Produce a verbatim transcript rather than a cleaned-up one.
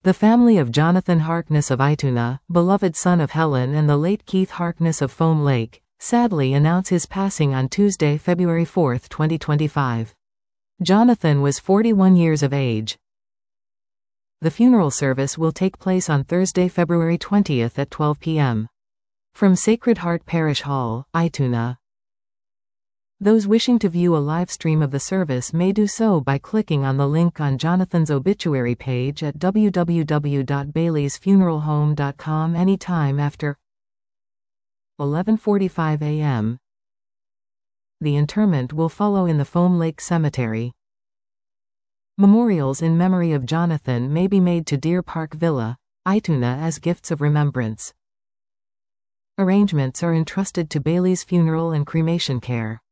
The family of Jonathan Harkness of Ituna, beloved son of Helen and the late Keith Harkness of Foam Lake, sadly announce his passing on Tuesday, February fourth, twenty twenty-five. Jonathan was forty-one years of age. The funeral service will take place on Thursday, February twentieth at twelve p m From Sacred Heart Parish Hall, Ituna. Those wishing to view a live stream of the service may do so by clicking on the link on Jonathan's obituary page at w w w dot baileys funeral home dot com anytime after eleven forty-five a m The interment will follow in the Foam Lake Cemetery. Memorials in memory of Jonathan may be made to Deer Park Villa, Ituna as gifts of remembrance. Arrangements are entrusted to Baileys Funeral and Cremation Care.